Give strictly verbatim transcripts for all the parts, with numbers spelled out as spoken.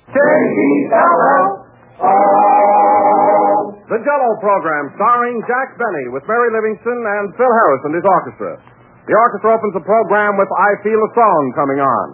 J E L L O. The Jell-O program starring Jack Benny with Mary Livingston and Phil Harris and his orchestra. The orchestra opens the program with I Feel a Song coming on.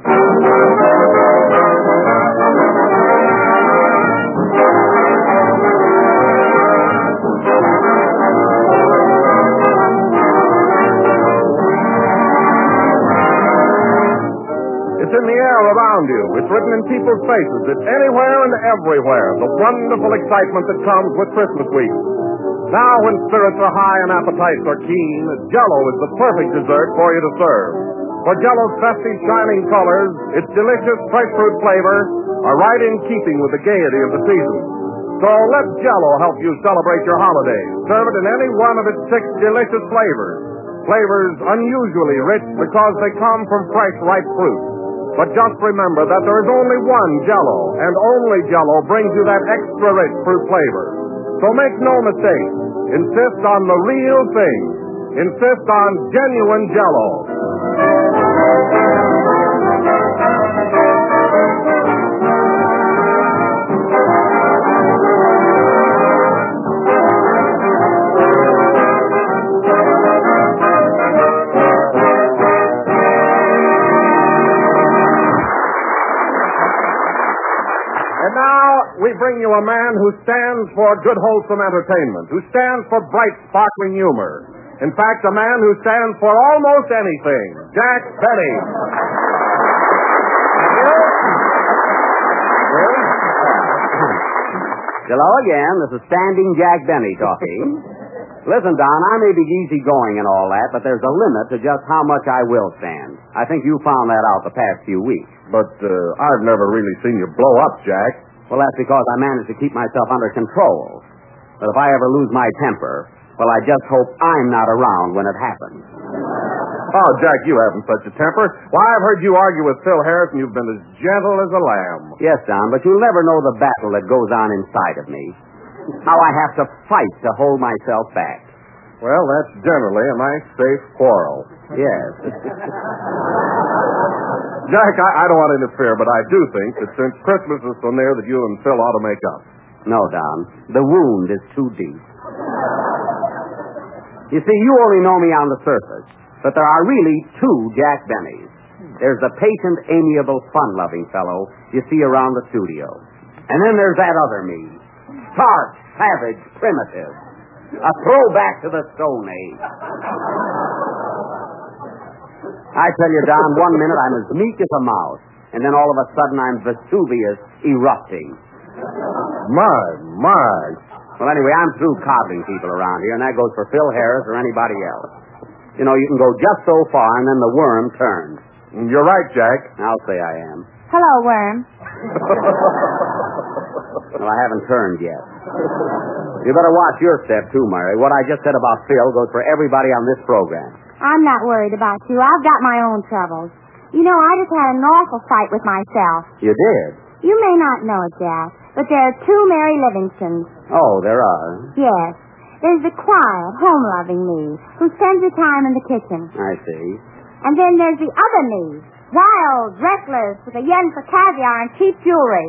It's in the air around you. It's written in people's faces. It's anywhere and everywhere. The wonderful excitement that comes with Christmas week. Now, when spirits are high and appetites are keen, Jell-O is the perfect dessert for you to serve. For Jell-O's festive, shining colors, its delicious fresh fruit flavor are right in keeping with the gaiety of the season. So let Jell-O help you celebrate your holidays. Serve it in any one of its six delicious flavors. Flavors unusually rich because they come from fresh, ripe fruit. But just remember that there is only one Jell-O, and only Jell-O brings you that extra rich fruit flavor. So make no mistake. Insist on the real thing. Insist on genuine Jell-O. We bring you a man who stands for good, wholesome entertainment, who stands for bright, sparkling humor. In fact, a man who stands for almost anything, Jack Benny. Hello again. This is Standing Jack Benny talking. Listen, Don, I may be easygoing and all that, but there's a limit to just how much I will stand. I think you found that out the past few weeks. But uh, I've never really seen you blow up, Jack. Well, that's because I managed to keep myself under control. But if I ever lose my temper, well, I just hope I'm not around when it happens. Oh, Jack, you haven't such a temper. Why, I've heard you argue with Phil Harris, and you've been as gentle as a lamb. Yes, Don, but you'll never know the battle that goes on inside of me. How I have to fight to hold myself back. Well, that's generally a nice, safe quarrel. Yes. Jack, I, I don't want to interfere, but I do think that since Christmas is so near that you and Phil ought to make up. No, Don. The wound is too deep. You see, you only know me on the surface, but there are really two Jack Bennys. There's the patient, amiable, fun-loving fellow you see around the studio. And then there's that other me. Stark, savage, primitive. A throwback to the Stone Age. I tell you, Don, one minute I'm as meek as a mouse, and then all of a sudden I'm Vesuvius erupting. My, my. Well, anyway, I'm through coddling people around here, and that goes for Phil Harris or anybody else. You know, you can go just so far, and then the worm turns. You're right, Jack. I'll say I am. Hello, worm. Well, I haven't turned yet. You better watch your step, too, Mary. What I just said about Phil goes for everybody on this program. I'm not worried about you. I've got my own troubles. You know, I just had an awful fight with myself. You did? You may not know it, Jack, but there are two Mary Livingstons. Oh, there are? Yes. There's the quiet, home-loving me, who spends her time in the kitchen. I see. And then there's the other me, wild, reckless, with a yen for caviar and cheap jewelry.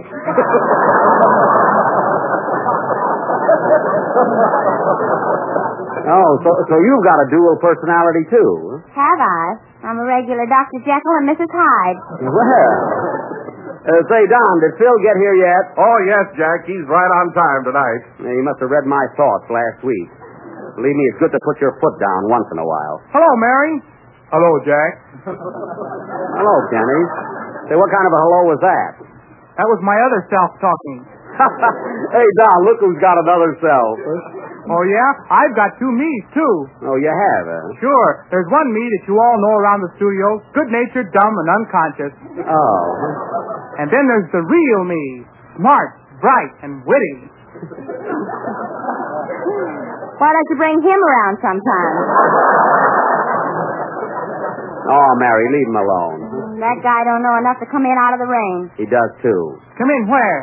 Oh, so, so you've got a dual personality, too? Have I? I'm a regular Doctor Jekyll and Missus Hyde. Well, uh, say, Don, did Phil get here yet? Oh, yes, Jack. He's right on time tonight. Yeah, he must have read my thoughts last week. Believe me, it's good to put your foot down once in a while. Hello, Mary. Hello, Jack. Hello, Kenny. Say, what kind of a hello was that? That was my other self talking. Hey, Don, look who's got another self. Oh, yeah? I've got two me's, too. Oh, you have, huh? Sure. There's one me that you all know around the studio, good-natured, dumb, and unconscious. Oh. And then there's the real me, smart, bright, and witty. Why don't you bring him around sometime? Oh, Mary, leave him alone. That guy don't know enough to come in out of the rain. He does, too. Come in where?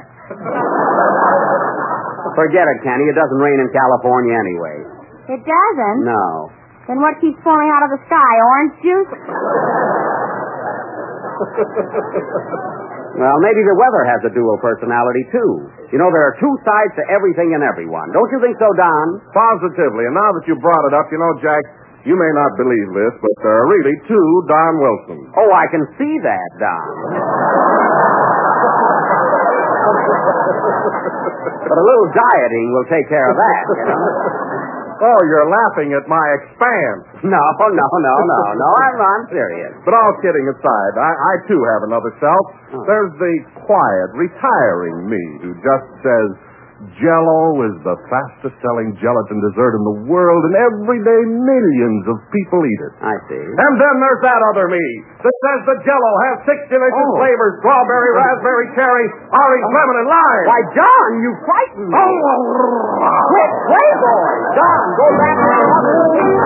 Forget it, Kenny. It doesn't rain in California anyway. It doesn't? No. Then what keeps falling out of the sky? Orange juice? Well, maybe the weather has a dual personality, too. You know, there are two sides to everything and everyone. Don't you think so, Don? Positively. And now that you brought it up, you know, Jack, you may not believe this, but there are really two Don Wilsons. Oh, I can see that, Don. But a little dieting will take care of that, you know. Oh, you're laughing at my expanse. No, no, no, no, no. I'm, I'm serious. But all kidding aside, I, I too have another self. Oh. There's the quiet, retiring me who just says, Jell-O is the fastest-selling gelatin dessert in the world, and every day millions of people eat it. I see. And then there's that other me that says the Jell-O has six delicious Oh. flavors: strawberry, raspberry, cherry, orange, lemon, and lime. Why, Don, you frighten me. Oh, Quick, Playboy! Don, go back to the other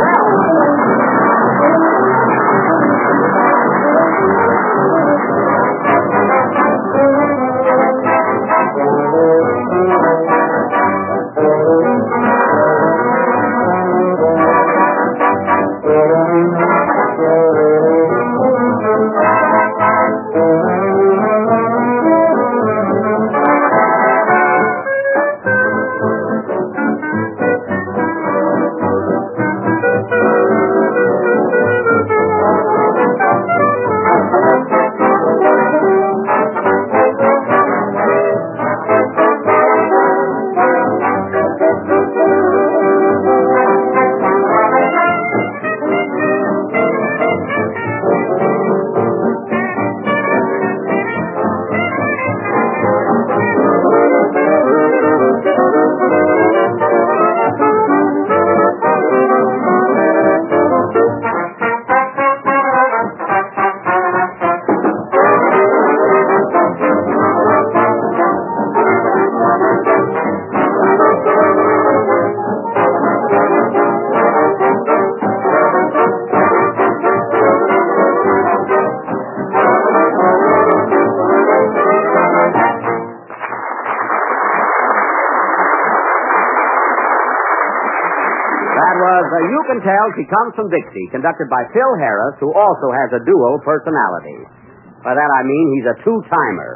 You Can Tell She Comes from Dixie, conducted by Phil Harris, who also has a dual personality. By that I mean he's a two-timer.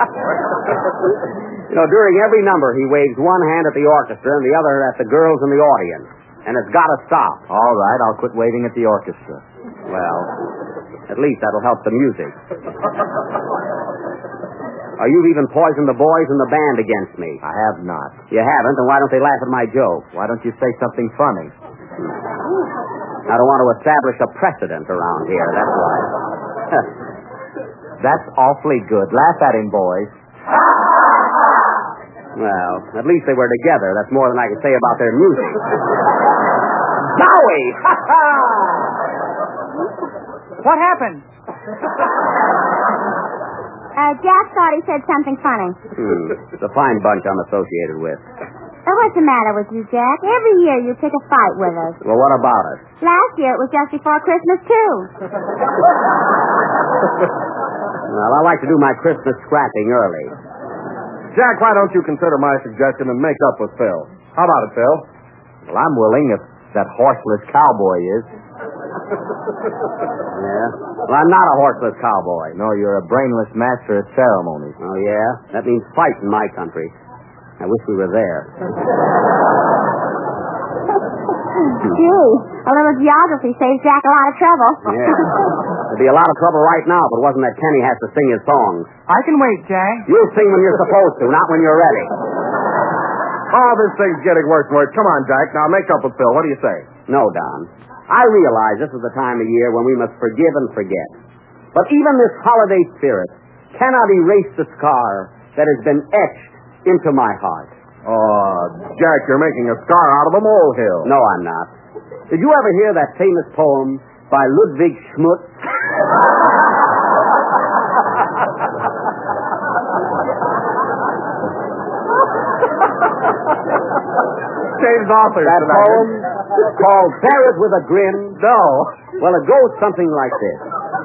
You know, during every number, he waves one hand at the orchestra and the other at the girls in the audience. And it's got to stop. All right, I'll quit waving at the orchestra. Well, at least that'll help the music. Or you've even poisoned the boys in the band against me. I have not. You haven't, then why don't they laugh at my joke? Why don't you say something funny? I don't want to establish a precedent around here, that's why. That's awfully good. Laugh at him, boys. Well, at least they were together. That's more than I can say about their music. Zowie! What happened? Uh, Jack thought he said something funny. Hmm. It's a fine bunch I'm associated with. Oh, what's the matter with you, Jack? Every year you pick a fight with us. Well, what about it? Last year it was just before Christmas, too. Well, I like to do my Christmas scrapping early. Jack, why don't you consider my suggestion and make up with Phil? How about it, Phil? Well, I'm willing if that horseless cowboy is. Yeah? Well, I'm not a horseless cowboy. No, you're a brainless master of ceremonies. Oh, yeah? That means fight in my country. I wish we were there. Gee, a little geography saves Jack a lot of trouble. Yeah. There'd be a lot of trouble right now if it wasn't that Kenny has to sing his songs. I can wait, Jack. You sing when you're supposed to, not when you're ready. Oh, this thing's getting worse and worse. Come on, Jack. Now make up with Phil. What do you say? No, Don. I realize this is the time of year when we must forgive and forget. But even this holiday spirit cannot erase the scar that has been etched into my heart. Oh, Jack, you're making a scar out of a molehill. No, I'm not. Did you ever hear that famous poem by Ludwig Schmutz? James Author. That poem called Bear It With a Grin? No. Well, it goes something like this.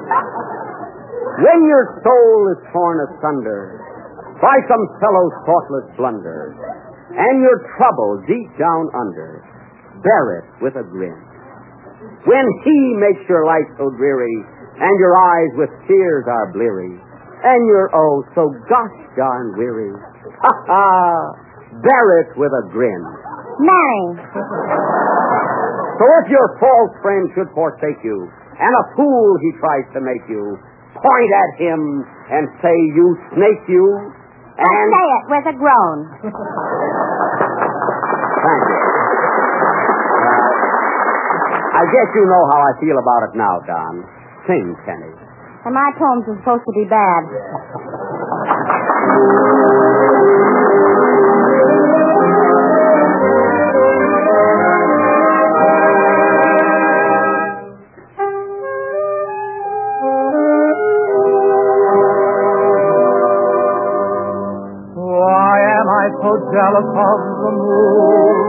When your soul is torn asunder by some fellow's thoughtless blunder, and your trouble deep down under, bear it with a grin. When he makes your life so dreary, and your eyes with tears are bleary, And you're oh so gosh darn weary. Ha ha! Bear it with a grin. Mary. So if your false friend should forsake you, and a fool he tries to make you, point at him and say, you snake you, and... Say it with a groan. Thank you. Uh, I guess you know how I feel about it now, Don. Sing, Kenny. And my poems are supposed to be bad. So jealous of the moon,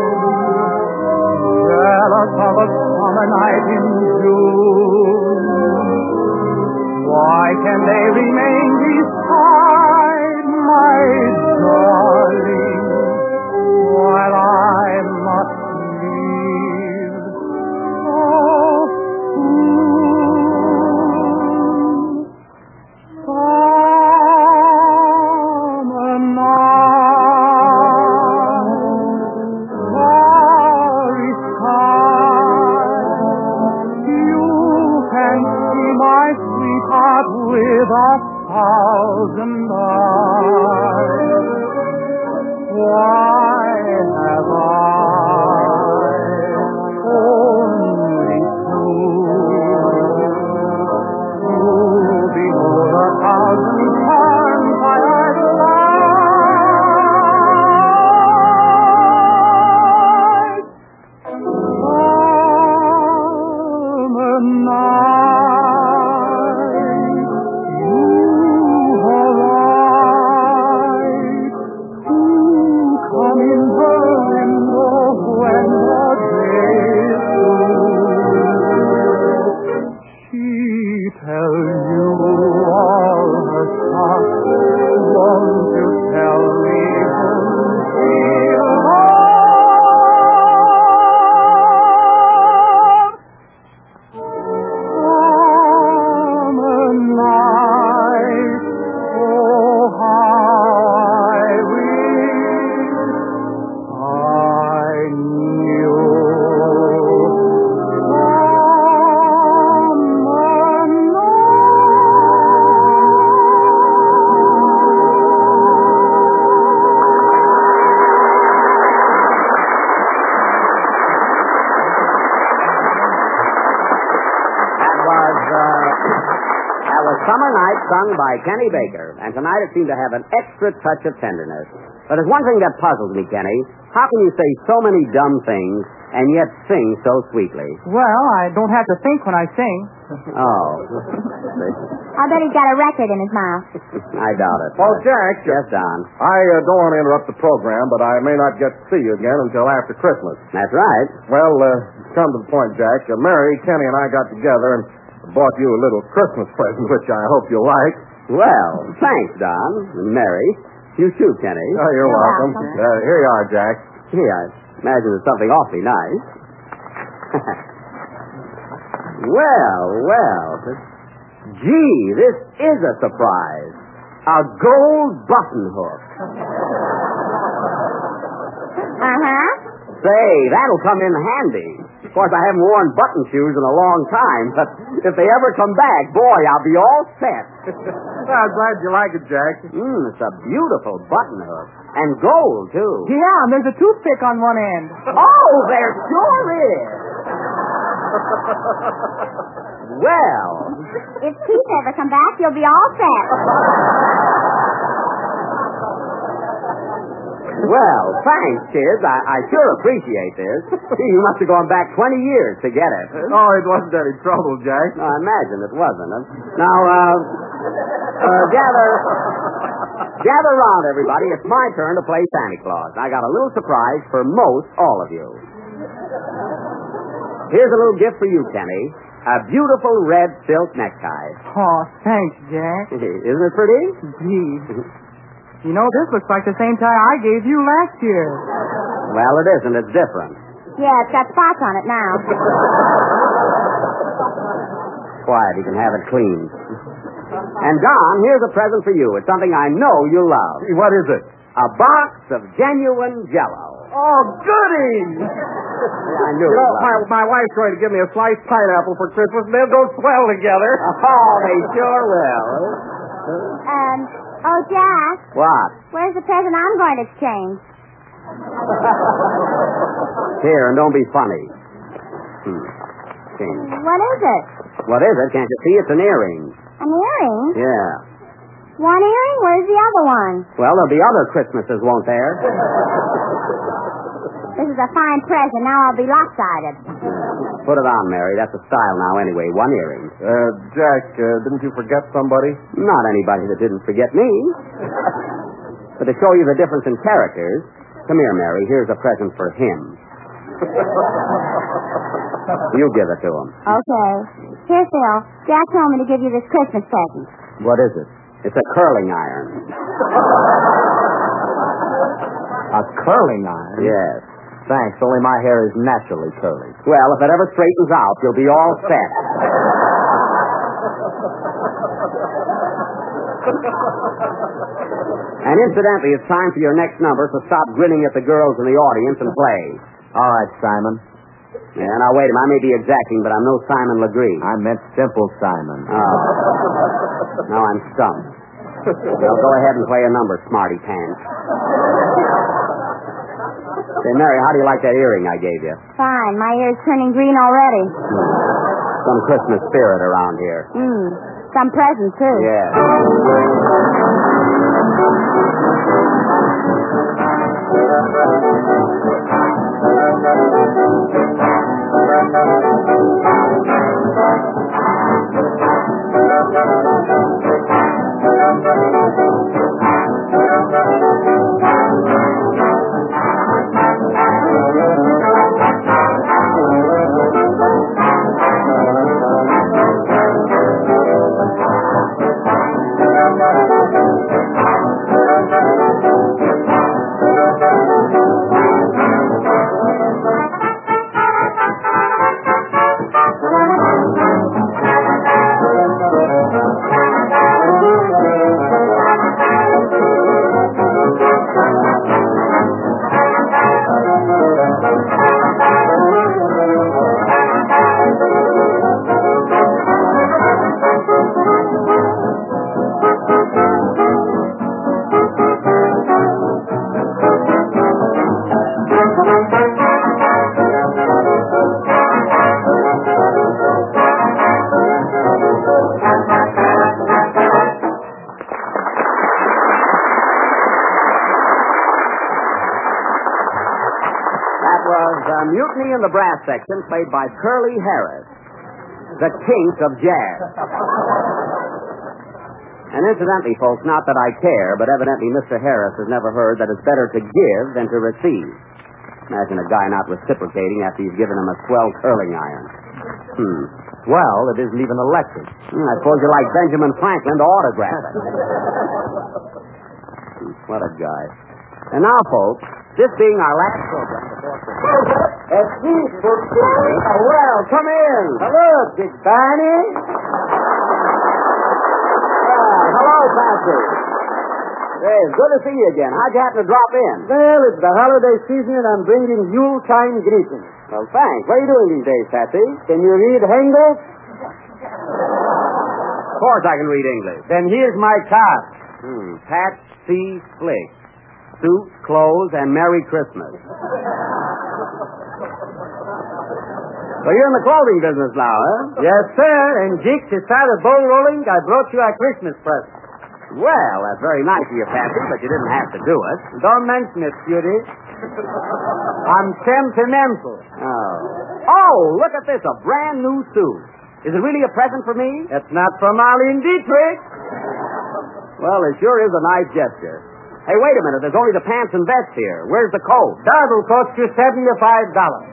jealous of a summer night in June. Why can they remain beside my darling while I must leave so soon? Summer night. With a thousand eyes, why have I only two to behold a thousand times I idolize? Summer night. Summer Night, sung by Kenny Baker, and tonight it seemed to have an extra touch of tenderness. But there's one thing that puzzles me, Kenny. How can you say so many dumb things and yet sing so sweetly? Well, I don't have to think when I sing. Oh. I bet he's got a record in his mouth. I doubt it. Well, Jack. Yes, Don. I uh, don't want to interrupt the program, but I may not get to see you again until after Christmas. That's right. Well, uh, come to the point, Jack. Uh, Mary, Kenny, and I got together and bought you a little Christmas present, which I hope you'll like. Well, thanks, Don. And Mary. You too, Kenny. Oh, you're, You're welcome. welcome. Uh, here you are, Jack. Gee, I imagine it's something awfully nice. Well, well. Gee, this is a surprise. A gold button hook. Uh-huh. Say, that'll come in handy. Of course, I haven't worn button shoes in a long time, but if they ever come back, boy, I'll be all set. Well, I'm glad you like it, Jack. Mmm, it's a beautiful button hook. And gold, too. Yeah, and there's a toothpick on one end. Oh, there sure is. Well. If Keith ever come back, you'll be all set. Well, thanks, kids. I, I sure appreciate this. You must have gone back twenty years to get it. Oh, it wasn't any trouble, Jack. No, I imagine it wasn't. Now, uh, uh, gather, gather around, everybody. It's my turn to play Santa Claus. I got a little surprise for most all of you. Here's a little gift for you, Kenny. A beautiful red silk necktie. Oh, thanks, Jack. Isn't it pretty? Gee. You know, this looks like the same tie I gave you last year. Well, it isn't. It's different. Yeah, it's got spots on it now. Quiet. You can have it cleaned. And, Don, here's a present for you. It's something I know you'll love. What is it? A box of genuine Jell-O. Oh, goody! Yeah, I knew You it. know, my, my wife's going to give me a sliced pineapple for Christmas, and they'll go swell together. Oh, they sure will. Um, oh, Jack, What? where's the present I'm going to exchange? Here, and don't be funny. Hmm. Change. What is it? What is it? Can't you see? It's an earring. An earring? Yeah. One earring? Where's the other one? Well, there'll be other Christmases, won't there? This is a fine present. Now I'll be lopsided. Put it on, Mary. That's the style now, anyway. One earring. Uh, Jack, uh, didn't you forget somebody? Not anybody that didn't forget me. But to show you the difference in characters, come here, Mary. Here's a present for him. You give it to him. Okay. Here, Phil. Jack told me to give you this Christmas present. What is it? It's a curling iron. A curling iron? Yes. Thanks, only my hair is naturally curly. Well, if it ever straightens out, you'll be all set. And incidentally, it's time for your next number, so stop grinning at the girls in the audience and play. All right, Simon. Yeah, now wait a minute. I may be exacting, but I'm no Simon Legree. I meant simple Simon. Oh. Now I'm stumped. Well, go ahead and play a number, smarty pants. Say, Mary, how do you like that earring I gave you? Fine. My ear's turning green already. Some Christmas spirit around here. Hmm. Some present, too. Yeah. Mutiny in the Brass Section, played by Curly Harris, the kink of jazz. And incidentally, folks, not that I care, but evidently Mister Harris has never heard that it's better to give than to receive. Imagine a guy not reciprocating after you've given him a swell curling iron. Hmm. Well, it isn't even electric. Hmm, I suppose you like Benjamin Franklin to autograph it. What a guy. And now, folks, this being our last program before Christmas. Excuse me. Well, come in. Hello, Big Barney. Ah, hello, Patsy. Hey, it's good to see you again. How'd you happen to drop in? Well, it's the holiday season and I'm bringing Yuletime greetings. Well, thanks. What are you doing these days, Patsy? Can you read Hengel? Of course I can read English. Then here's my card. Hmm. Pat C. Flick. Suit, clothes, and Merry Christmas. So you're in the clothing business now, huh? Yes, sir. And Jake, to start a bowl rolling, I brought you a Christmas present. Well, that's very nice of you, Patsy, but you didn't have to do it. Don't mention it, Cutie. I'm sentimental. Oh. Oh, look at this, a brand new suit. Is it really a present for me? It's not from Marlene Dietrich. Well, it sure is a nice gesture. Hey, wait a minute. There's only the pants and vest here. Where's the coat? That'll cost you seventy-five dollars.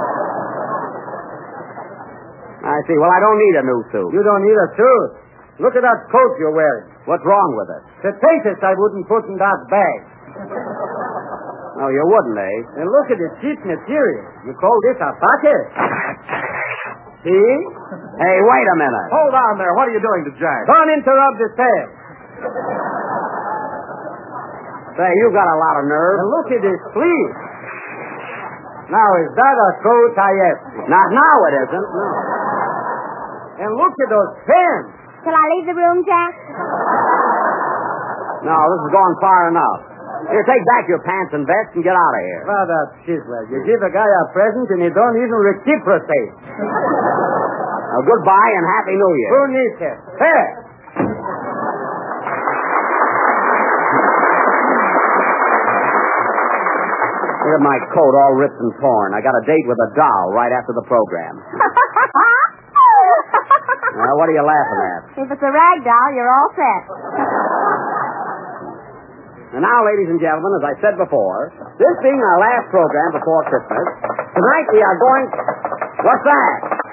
I see. Well, I don't need a new suit. You don't need a suit. Look at that coat you're wearing. What's wrong with it? The taters I wouldn't put in that bag. Oh, you wouldn't, eh? And look at the cheap material. You call this a bucket? See? Hey, wait a minute. Hold on there. What are you doing to Jack? Don't interrupt the tale. Say, you got a lot of nerve. And look at this sleeve. Now, is that a true Tayeski? Not now it isn't. No. And look at those pins. Shall I leave the room, Jack? No, this has gone far enough. Here, take back your pants and vest and get out of here. Brother Chisler, you give a guy a present and you don't even reciprocate. Now, goodbye and Happy New Year. Who needs it? Here. Look at my coat all ripped and torn. I got a date with a doll right after the program. Now, what are you laughing at? If it's a rag doll, you're all set. And now, ladies and gentlemen, as I said before, this being our last program before Christmas, tonight we are going... What's that?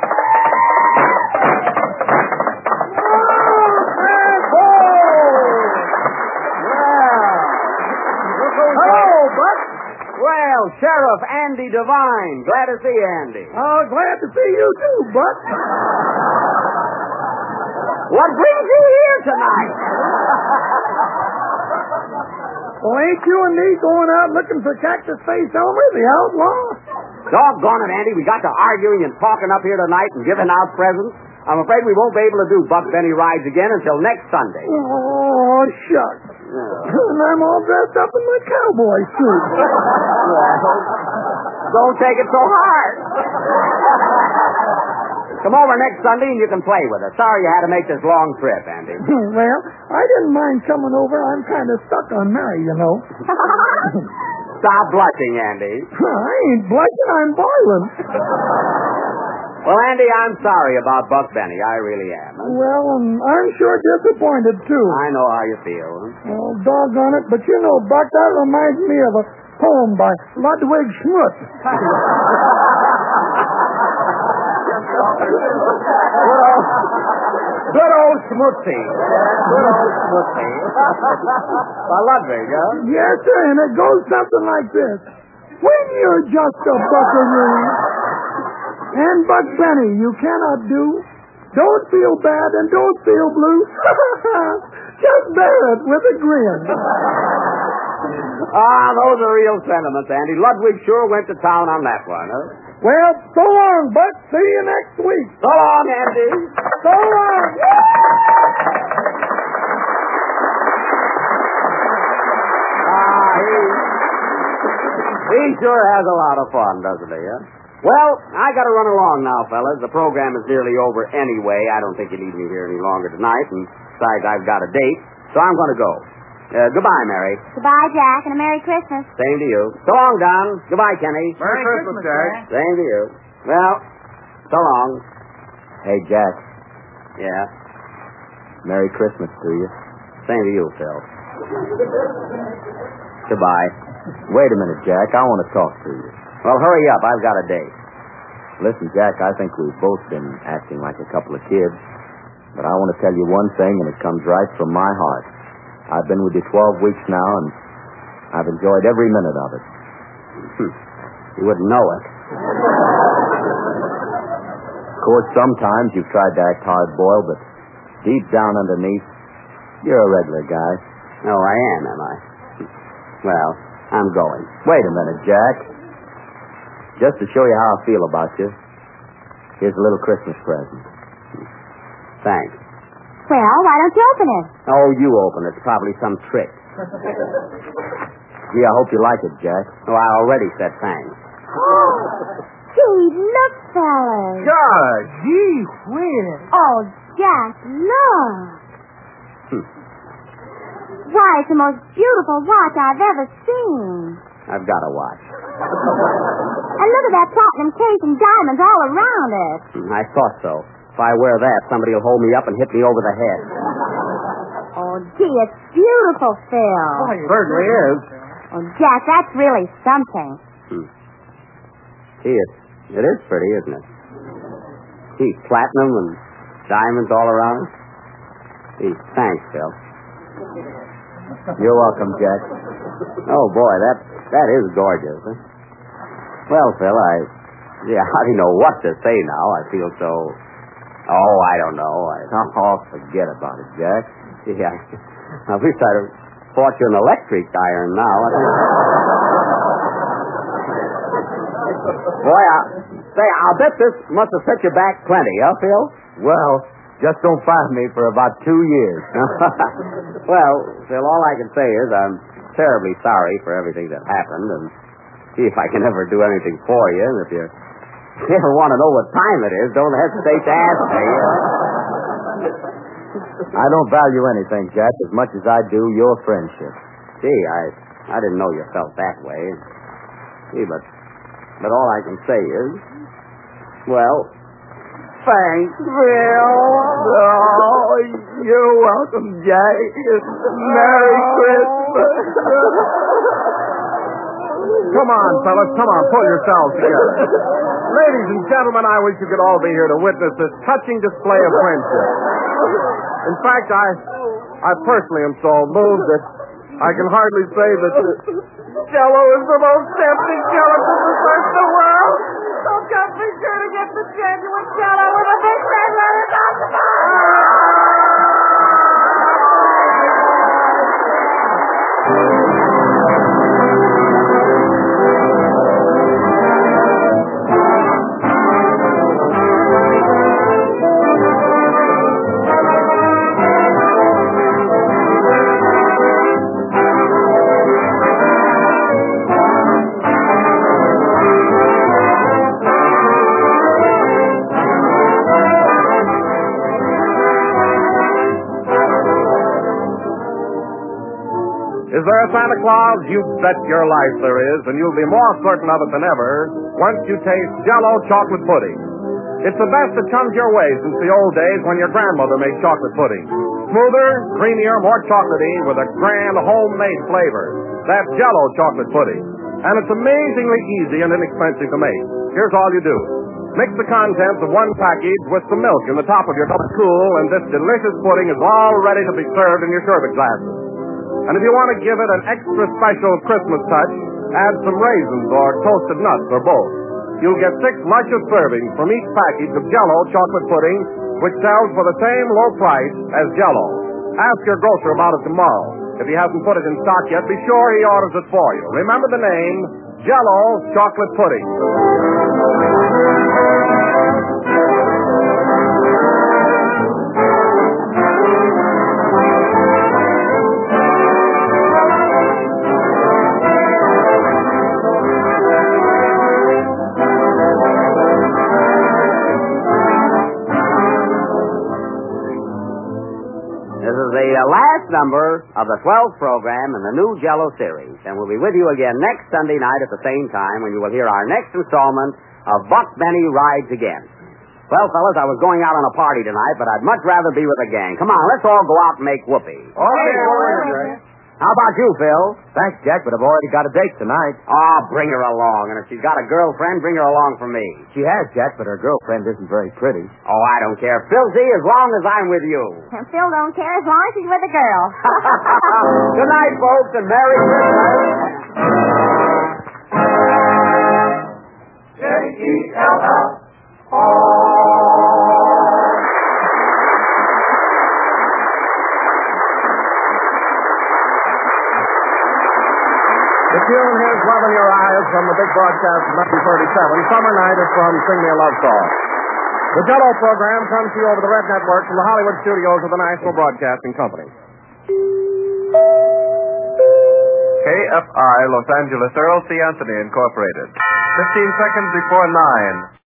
Oh, Buck. Well, Sheriff Andy Devine. Glad to see you, Andy. Oh, glad to see you too, Buck. What brings you here tonight? Well, ain't you and me going out looking for Cactus Face Elmer, the outlaw? Doggone it, Andy. We got to arguing and talking up here tonight and giving out presents. I'm afraid we won't be able to do Buck Benny Rides again until next Sunday. Oh, shucks. Yeah. And I'm all dressed up in my cowboy suit. Well, don't take it so hard. Come over next Sunday and you can play with us. Sorry you had to make this long trip, Andy. Well, I didn't mind coming over. I'm kind of stuck on Mary, you know. Stop blushing, Andy. I ain't blushing. I'm boiling. Well, Andy, I'm sorry about Buck Benny. I really am. Well, um, I'm sure disappointed, too. I know how you feel. Oh, doggone it. But you know, Buck, that reminds me of a poem by Ludwig Schmutz. Good old, good old Schmutzy. Good old Schmutzy. By Ludwig, huh? Yes, sir, and it goes something like this. When you're just a buckaroo and Buck Benny you cannot do, don't feel bad and don't feel blue. Just bear it with a grin. Ah, those are real sentiments, Andy. Ludwig sure went to town on that one, huh? Well, so long, Buck. See you next week. So long, Andy. So long. Ah, he, he sure has a lot of fun, doesn't he, huh? Well, I got to run along now, fellas. The program is nearly over anyway. I don't think you need me here any longer tonight, and besides, I've got a date, so I'm going to go. Uh, goodbye, Mary. Goodbye, Jack, and a Merry Christmas. Same to you. So long, Don. Goodbye, Kenny. Merry Christmas, Jack. Same to you. Well, so long. Hey, Jack. Yeah. Merry Christmas to you. Same to you, Phil. Goodbye. Wait a minute, Jack. I want to talk to you. Well, hurry up. I've got a date. Listen, Jack, I think we've both been acting like a couple of kids. But I want to tell you one thing, and it comes right from my heart. I've been with you twelve weeks now, and I've enjoyed every minute of it. You wouldn't know it. Of course, sometimes you've tried to act hard-boiled, but deep down underneath, you're a regular guy. No, I am, am I? Well, I'm going. Wait a minute, Jack. Just to show you how I feel about you, here's a little Christmas present. Thanks. Well, why don't you open it? Oh, you open it. It's probably some trick. Gee, I hope you like it, Jack. Oh, I already said thanks. Gee, look, fellas. God, gee whiz. Oh, Jack, look. Hmm. Why, it's the most beautiful watch I've ever seen. I've got a watch. And look at that platinum case and diamonds all around it. Hmm, I thought so. If I wear that, somebody will hold me up and hit me over the head. Oh, gee, it's beautiful, Phil. Oh, it certainly is. Oh, Jack, that's really something. Hmm. Gee, it, it is pretty, isn't it? Gee, platinum and diamonds all around. Gee, thanks, Phil. You're welcome, Jack. Oh, boy, that that is gorgeous. Huh? Well, Phil, I... Yeah, I don't know what to say now. I feel so... Oh, I don't know. I... Oh, forget about it, Jack. Gee, I, I wish I'd have bought you an electric iron now. Boy, I, say, I'll bet this must have set you back plenty, huh, Phil? Well, just don't find me for about two years. Well, Phil, all I can say is I'm terribly sorry for everything that happened, and see if I can ever do anything for you. And if you ever want to know what time it is, don't hesitate to ask me. I don't value anything, Jack, as much as I do your friendship. Gee, I I didn't know you felt that way. Gee, but but all I can say is, well, thanks, Phil. Oh, you're welcome, Jack. Merry Christmas. Come on, fellas, come on, pull yourselves together. Ladies and gentlemen, I wish you could all be here to witness this touching display of friendship. In fact, I I personally am so moved that I can hardly say that the Jell-O is the most tempting gelatin to search the world. So just be sure to get the genuine Jell-O with a big red letter down the bottom. Is there a Santa Claus? You bet your life there is, and you'll be more certain of it than ever once you taste Jell-O chocolate pudding. It's the best that comes your way since the old days when your grandmother made chocolate pudding. Smoother, creamier, more chocolatey with a grand homemade flavor. That's Jell-O chocolate pudding. And it's amazingly easy and inexpensive to make. Here's all you do. Mix the contents of one package with some milk in the top of your cup of cool, and this delicious pudding is all ready to be served in your sherbet glasses. And if you want to give it an extra special Christmas touch, add some raisins or toasted nuts or both. You'll get six luscious servings from each package of Jell-O chocolate pudding, which sells for the same low price as Jell-O. Ask your grocer about it tomorrow. If he hasn't put it in stock yet, be sure he orders it for you. Remember the name, Jell-O chocolate pudding. The last number of the twelfth program in the new Jell-O series, and we'll be with you again next Sunday night at the same time when you will hear our next installment of Buck Benny Rides Again. Well, fellas, I was going out on a party tonight, but I'd much rather be with a gang. Come on, let's all go out and make whoopee. Okay. How about you, Phil? Thanks, Jack, but I've already got a date tonight. Oh, bring her along, and if she's got a girlfriend, bring her along for me. She has, Jack, but her girlfriend isn't very pretty. Oh, I don't care. Phil Z, as long as I'm with you. And Phil don't care as long as he's with a girl. Good night, folks, and Merry Christmas. J E L L. The tune is Love in Your Eyes from the big broadcast of nineteen thirty-seven. Summer Night is from Sing Me a Love Song. The Jell-O program comes to you over the Red Network from the Hollywood studios of the National Broadcasting Company. K F I, Los Angeles, Earl C. Anthony, Incorporated. Fifteen seconds before nine.